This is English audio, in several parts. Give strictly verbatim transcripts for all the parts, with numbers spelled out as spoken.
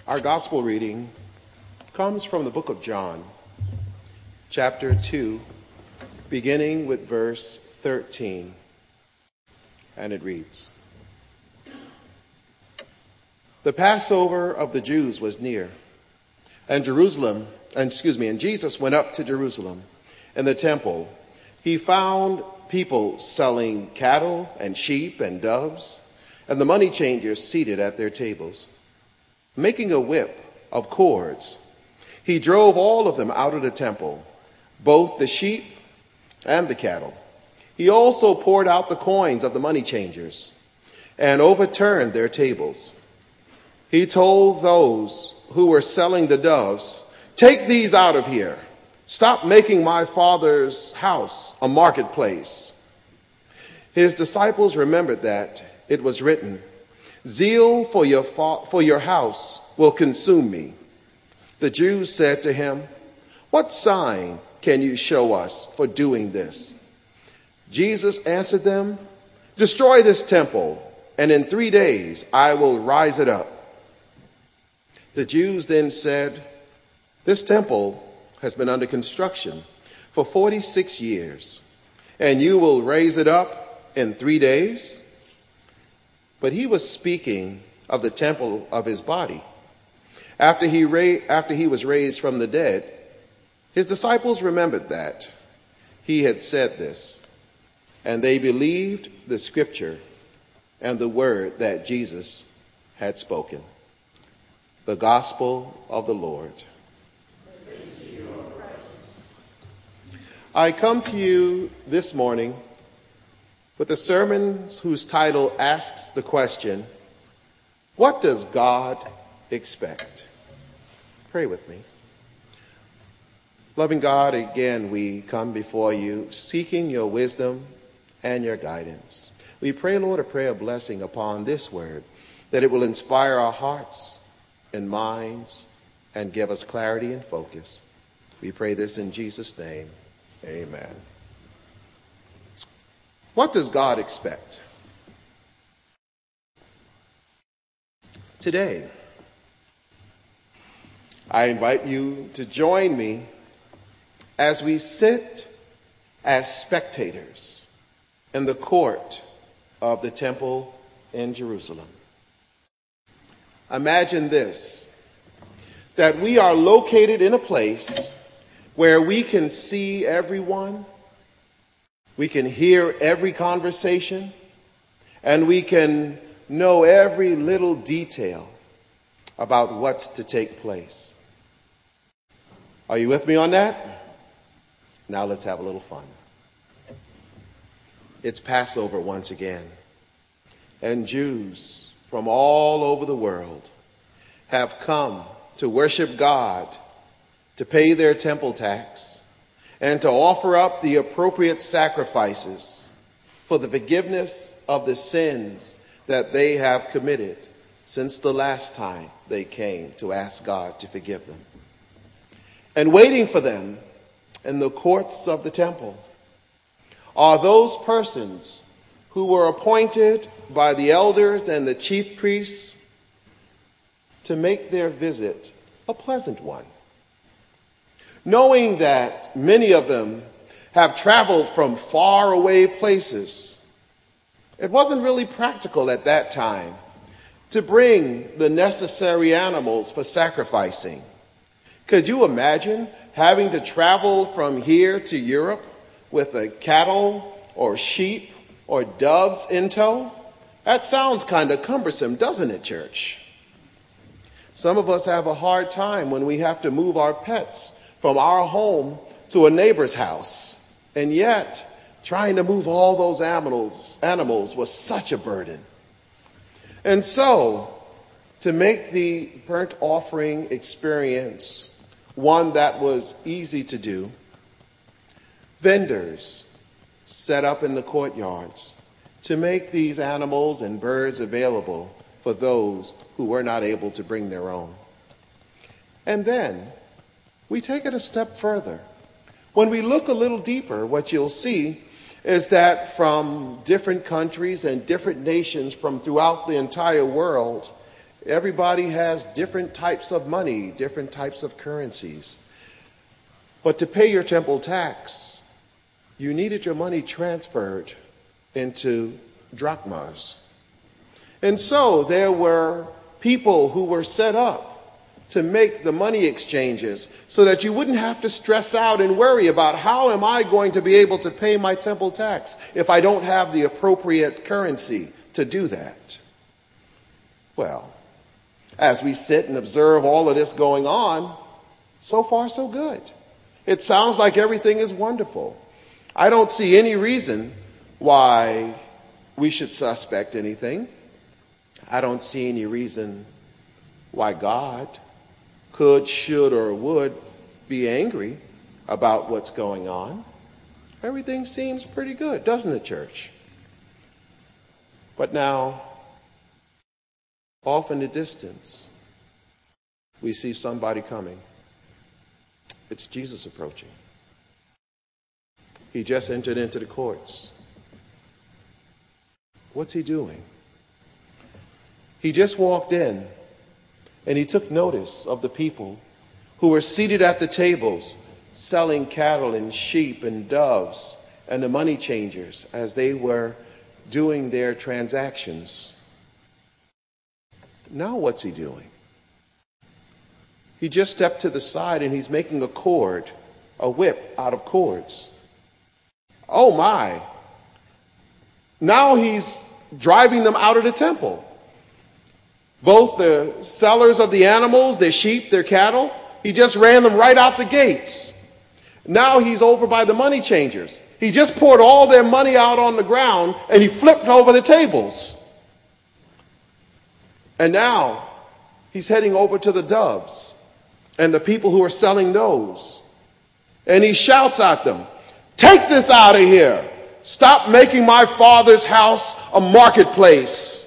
Our gospel reading comes from the book of John, chapter two, beginning with verse thirteen, and it reads, "The Passover of the Jews was near, and Jerusalem, and excuse me, and Jesus went up to Jerusalem. In the temple, he found people selling cattle and sheep and doves, and the money changers seated at their tables. Making a whip of cords, he drove all of them out of the temple, both the sheep and the cattle. He also poured out the coins of the money changers and overturned their tables. He told those who were selling the doves, 'Take these out of here. Stop making my Father's house a marketplace.' His disciples remembered that it was written, 'Zeal for your, fa- for your house will consume me.' The Jews said to him, 'What sign can you show us for doing this?' Jesus answered them, 'Destroy this temple, and in three days I will rise it up.' The Jews then said, 'This temple has been under construction for forty-six years, and you will raise it up in three days?' But he was speaking of the temple of his body. After he, ra- after he was raised from the dead, his disciples remembered that he had said this, and they believed the scripture and the word that Jesus had spoken. The gospel of the Lord. Praise to you, O Christ. I come to you this morning with a sermon whose title asks the question, what does God expect? Pray with me. Loving God, again we come before you seeking your wisdom and your guidance. We pray, Lord, a prayer of blessing upon this word, that it will inspire our hearts and minds and give us clarity and focus. We pray this in Jesus' name. Amen. What does God expect? Today, I invite you to join me as we sit as spectators in the court of the temple in Jerusalem. Imagine this, that we are located in a place where we can see everyone, we can hear every conversation, and we can know every little detail about what's to take place. Are you with me on that? Now let's have a little fun. It's Passover once again, and Jews from all over the world have come to worship God, to pay their temple tax, and to offer up the appropriate sacrifices for the forgiveness of the sins that they have committed since the last time they came to ask God to forgive them. And waiting for them in the courts of the temple are those persons who were appointed by the elders and the chief priests to make their visit a pleasant one. Knowing that many of them have traveled from far away places, it wasn't really practical at that time to bring the necessary animals for sacrificing. Could you imagine having to travel from here to Europe with a cattle or sheep or doves in tow? That sounds kind of cumbersome, doesn't it, church? Some of us have a hard time when we have to move our pets from our home to a neighbor's house. And yet, trying to move all those animals, animals was such a burden. And so, to make the burnt offering experience one that was easy to do, vendors set up in the courtyards to make these animals and birds available for those who were not able to bring their own. And then we take it a step further. When we look a little deeper, what you'll see is that from different countries and different nations from throughout the entire world, Everybody has different types of money, different types of currencies. But to pay your temple tax, you needed your money transferred into drachmas. And so there were people who were set up to make the money exchanges so that you wouldn't have to stress out and worry about how am I going to be able to pay my temple tax if I don't have the appropriate currency to do that. Well, as we sit and observe all of this going on, so far so good. It sounds like everything is wonderful. I don't see any reason why we should suspect anything. I don't see any reason why God could, should, or would be angry about what's going on. Everything seems pretty good, doesn't it, church? But now, off in the distance, we see somebody coming. It's Jesus approaching. He just entered into the courts. What's he doing? He just walked in and he took notice of the people who were seated at the tables selling cattle and sheep and doves and the money changers as they were doing their transactions. Now what's he doing? He just stepped to the side and he's making a cord, a whip out of cords. Oh my. Now he's driving them out of the temple. Both the sellers of the animals, their sheep, their cattle, he just ran them right out the gates. Now he's over by the money changers. He just poured all their money out on the ground and he flipped over the tables. And now he's heading over to the doves and the people who are selling those. And he shouts at them, "Take this out of here. Stop making my Father's house a marketplace."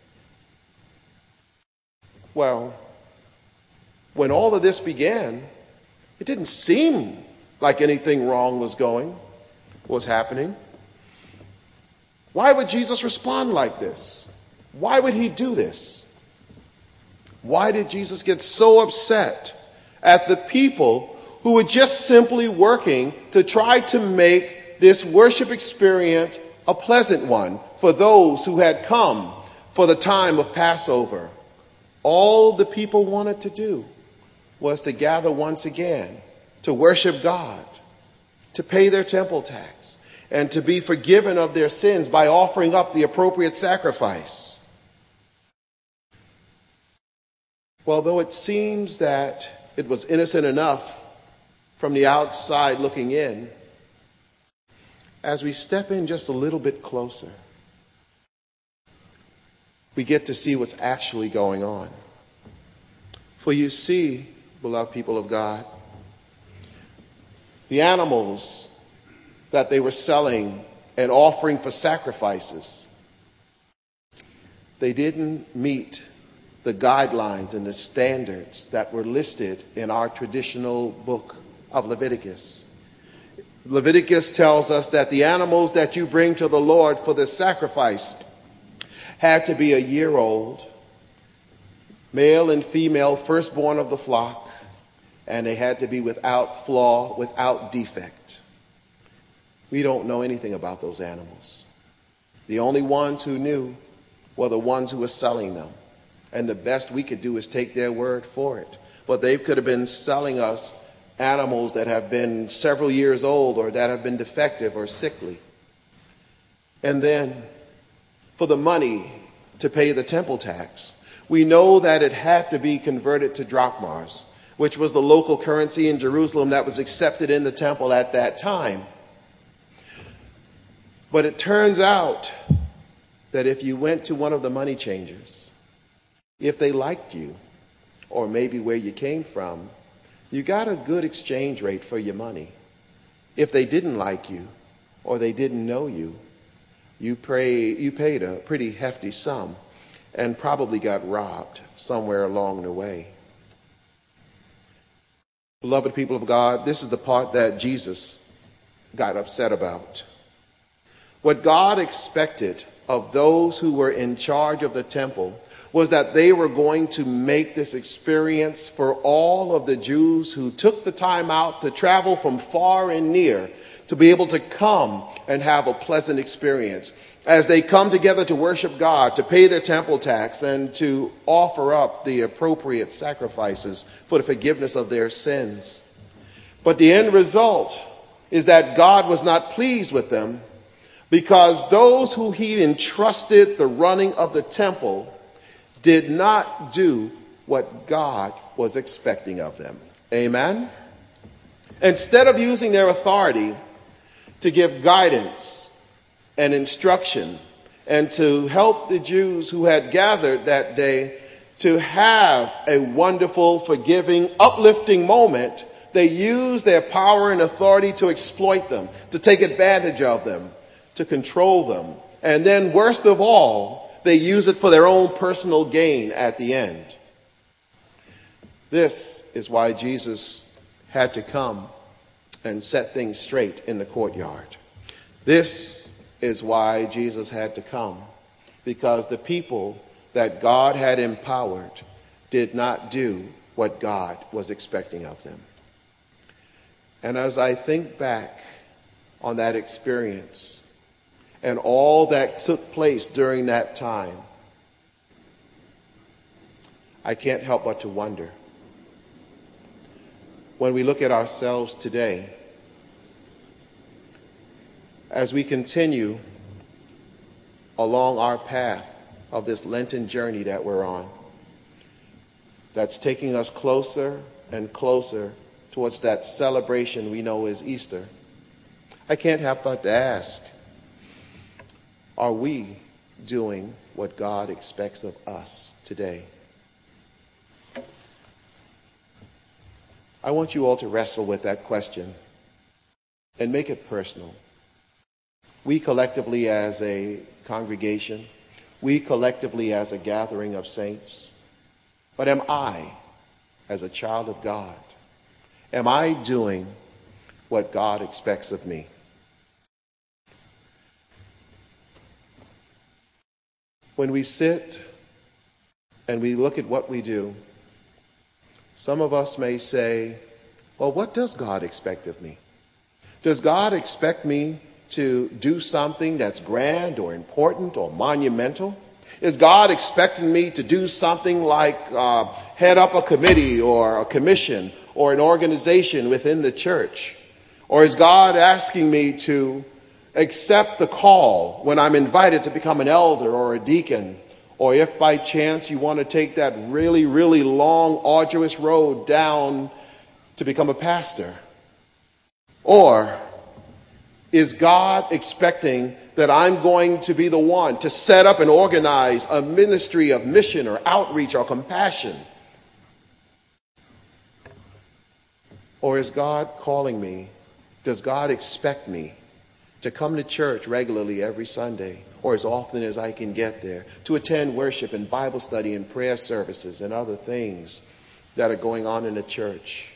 Well, when all of this began, it didn't seem like anything wrong was going, was happening. Why would Jesus respond like this? Why would he do this? Why did Jesus get so upset at the people who were just simply working to try to make this worship experience a pleasant one for those who had come for the time of Passover? All the people wanted to do was to gather once again, to worship God, to pay their temple tax, and to be forgiven of their sins by offering up the appropriate sacrifice. Well, though it seems that it was innocent enough from the outside looking in, as we step in just a little bit closer, we get to see what's actually going on. For you see, beloved people of God, the animals that they were selling and offering for sacrifices, they didn't meet the guidelines and the standards that were listed in our traditional book of Leviticus. Leviticus tells us that the animals that you bring to the Lord for the sacrifice had to be a year old, male and female, firstborn of the flock, and they had to be without flaw, without defect. We don't know anything about those animals. The only ones who knew were the ones who were selling them. And the best we could do is take their word for it. But they could have been selling us animals that have been several years old or that have been defective or sickly. And then for the money to pay the temple tax, we know that it had to be converted to drachmas, which was the local currency in Jerusalem that was accepted in the temple at that time. But it turns out that if you went to one of the money changers, if they liked you, or maybe where you came from, you got a good exchange rate for your money. If they didn't like you, or they didn't know you, you, pray, you paid a pretty hefty sum and probably got robbed somewhere along the way. Beloved people of God, this is the part that Jesus got upset about. What God expected of those who were in charge of the temple was that they were going to make this experience for all of the Jews who took the time out to travel from far and near to be able to come and have a pleasant experience as they come together to worship God, to pay their temple tax, and to offer up the appropriate sacrifices for the forgiveness of their sins. But the end result is that God was not pleased with them, because those who he entrusted the running of the temple did not do what God was expecting of them. Amen? Instead of using their authority to give guidance and instruction and to help the Jews who had gathered that day to have a wonderful, forgiving, uplifting moment, they used their power and authority to exploit them, to take advantage of them, to control them. And then, worst of all, they use it for their own personal gain at the end. This is why Jesus had to come and set things straight in the courtyard. This is why Jesus had to come, because the people that God had empowered did not do what God was expecting of them. And as I think back on that experience and all that took place during that time, I can't help but to wonder, when we look at ourselves today, as we continue along our path of this Lenten journey that we're on, that's taking us closer and closer towards that celebration we know is Easter, I can't help but to ask, are we doing what God expects of us today? I want you all to wrestle with that question and make it personal. We collectively as a congregation, we collectively as a gathering of saints, but am I, as a child of God, am I doing what God expects of me? When we sit and we look at what we do, some of us may say, well, what does God expect of me? Does God expect me to do something that's grand or important or monumental? Is God expecting me to do something like uh, head up a committee or a commission or an organization within the church? Or is God asking me to accept the call when I'm invited to become an elder or a deacon? Or if by chance you want to take that really, really long, arduous road down to become a pastor? Or is God expecting that I'm going to be the one to set up and organize a ministry of mission or outreach or compassion? Or is God calling me? Does God expect me to come to church regularly every Sunday, or as often as I can get there, to attend worship and Bible study and prayer services and other things that are going on in the church?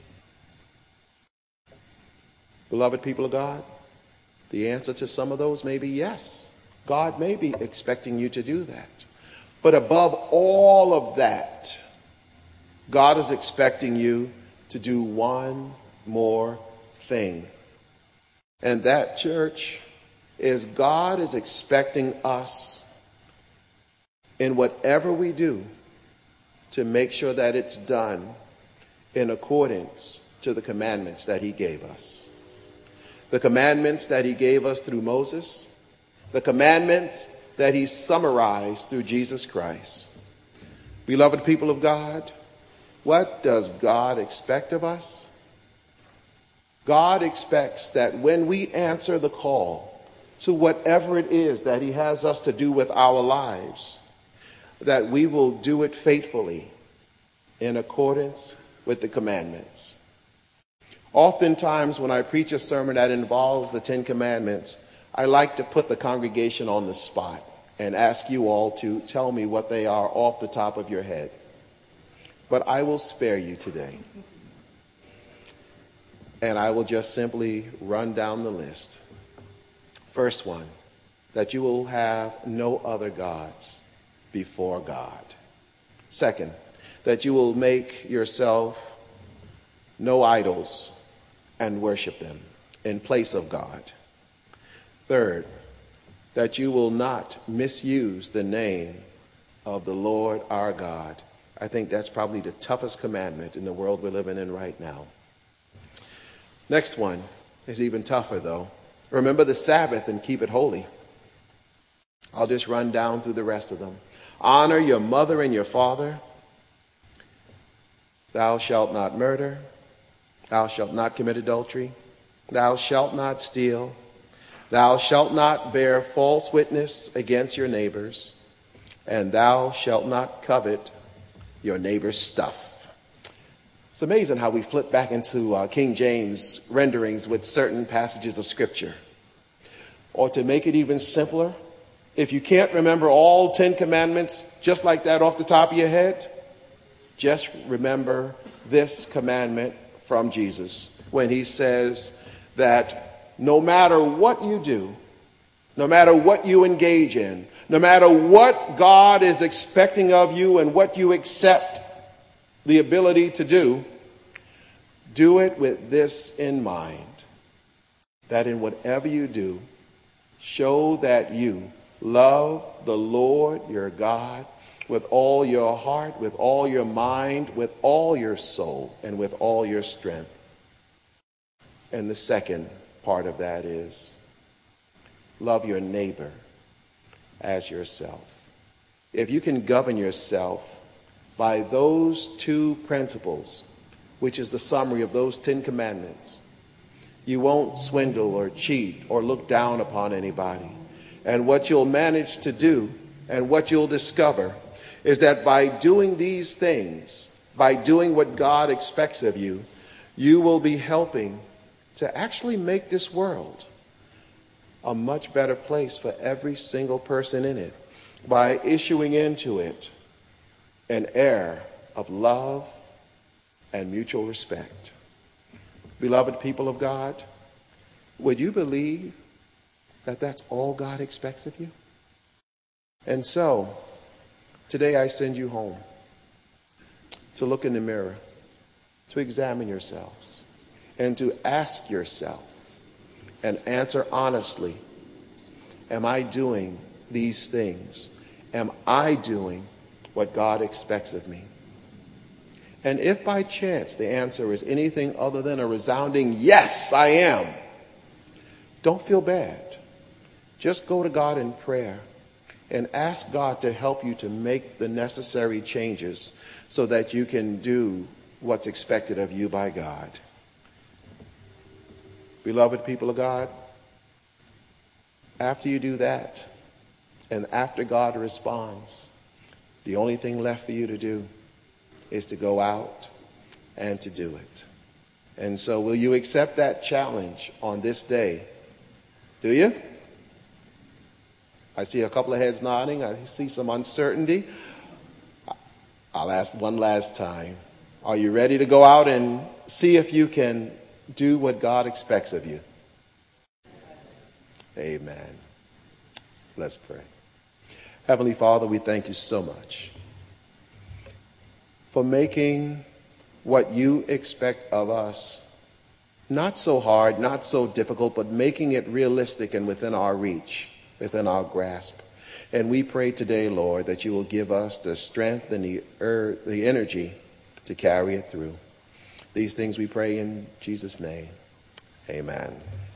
Beloved people of God, the answer to some of those may be yes. God may be expecting you to do that. But above all of that, God is expecting you to do one more thing. And that, church, is God is expecting us in whatever we do to make sure that it's done in accordance to the commandments that he gave us. The commandments that he gave us through Moses, the commandments that he summarized through Jesus Christ. Beloved people of God, what does God expect of us? God expects that when we answer the call to whatever it is that he has us to do with our lives, that we will do it faithfully in accordance with the commandments. Oftentimes when I preach a sermon that involves the Ten Commandments, I like to put the congregation on the spot and ask you all to tell me what they are off the top of your head. But I will spare you today. And I will just simply run down the list. First one, that you will have no other gods before God. Second, that you will make yourself no idols and worship them in place of God. Third, that you will not misuse the name of the Lord our God. I think that's probably the toughest commandment in the world we're living in right now. Next one is even tougher, though. Remember the Sabbath and keep it holy. I'll just run down through the rest of them. Honor your mother and your father. Thou shalt not murder. Thou shalt not commit adultery. Thou shalt not steal. Thou shalt not bear false witness against your neighbors. And thou shalt not covet your neighbor's stuff. It's amazing how we flip back into uh, King James renderings with certain passages of Scripture. Or to make it even simpler, if you can't remember all Ten Commandments just like that off the top of your head, just remember this commandment from Jesus when he says that no matter what you do, no matter what you engage in, no matter what God is expecting of you and what you accept the ability to do, do it with this in mind, that in whatever you do, show that you love the Lord your God with all your heart, with all your mind, with all your soul, and with all your strength. And the second part of that is love your neighbor as yourself. If you can govern yourself by those two principles, which is the summary of those Ten Commandments, you won't swindle or cheat or look down upon anybody. And what you'll manage to do and what you'll discover is that by doing these things, by doing what God expects of you, you will be helping to actually make this world a much better place for every single person in it by issuing into it an air of love and mutual respect. Beloved people of God, would you believe that that's all God expects of you? And so, today I send you home to look in the mirror, to examine yourselves, and to ask yourself and answer honestly, am I doing these things? Am I doing what God expects of me? And if by chance the answer is anything other than a resounding yes, I am, don't feel bad. Just go to God in prayer and ask God to help you to make the necessary changes so that you can do what's expected of you by God. Beloved people of God, after you do that, and after God responds, the only thing left for you to do is to go out and to do it. And so will you accept that challenge on this day? Do you? I see a couple of heads nodding. I see some uncertainty. I'll ask one last time. Are you ready to go out and see if you can do what God expects of you? Amen. Let's pray. Heavenly Father, we thank you so much for making what you expect of us not so hard, not so difficult, but making it realistic and within our reach, within our grasp. And we pray today, Lord, that you will give us the strength and the, er, the energy to carry it through. These things we pray in Jesus' name. Amen.